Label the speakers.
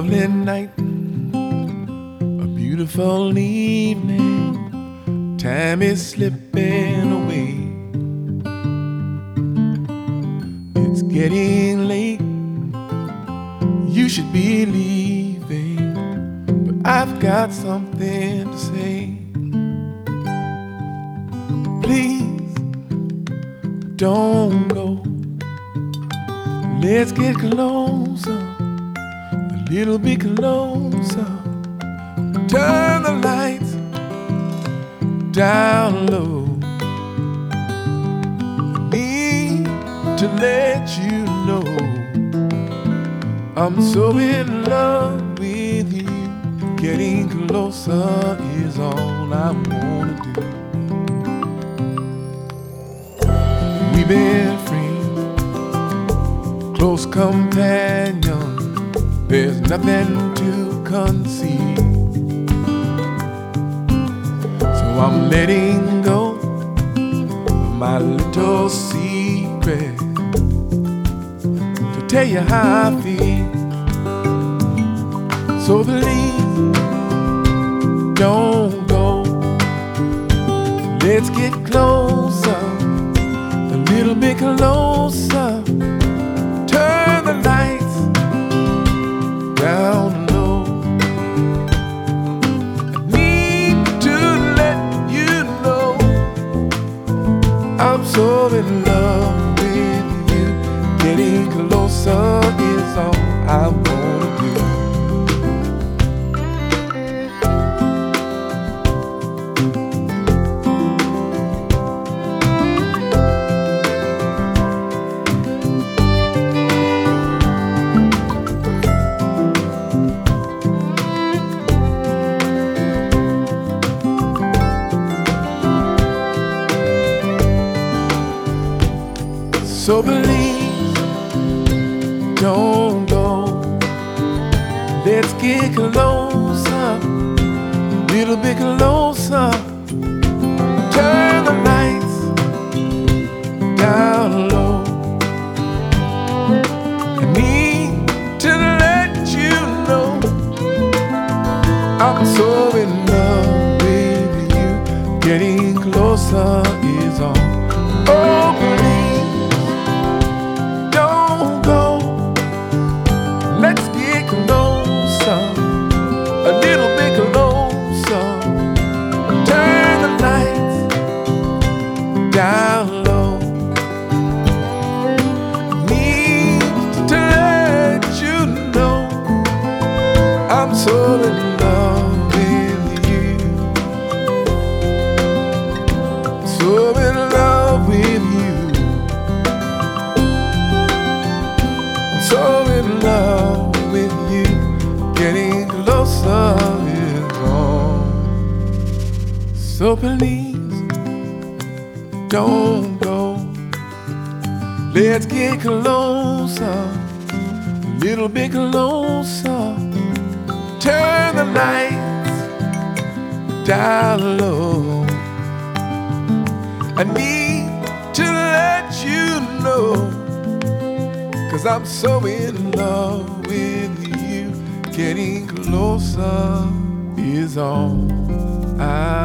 Speaker 1: sparkling night, a beautiful evening. Time is slipping away. It's getting late. You should be leaving, but I've got something to say. Please don't go. Let's get closer, a little bit closer. Turn the lights down low. I need to let you know I'm so in love with you. Getting closer is all I wanna do. We've been friends, close companions. There's nothing to concede. So I'm letting go of my little secret to tell you how I feel. So please don't go. Let's get closer, a little bit closer. Turn the lights down low. I need to let you know I'm so in love with you. Getting closer is all I wanna do. So please don't go. Let's get closer, a little bit closer. Turn the lights down low. I need to let you know I'm so in love with you. Getting closer is all. Oh, please. Let's get closer, a little bit closer. Turn the lights down low. Need to let you know I'm so in love with you. So in love with you. So in love with you. Getting closer is all. So please don't go. Let's get closer, a little bit closer. Turn the lights down low. I need to let you know, 'cause I'm so in love with you. Getting closer is all I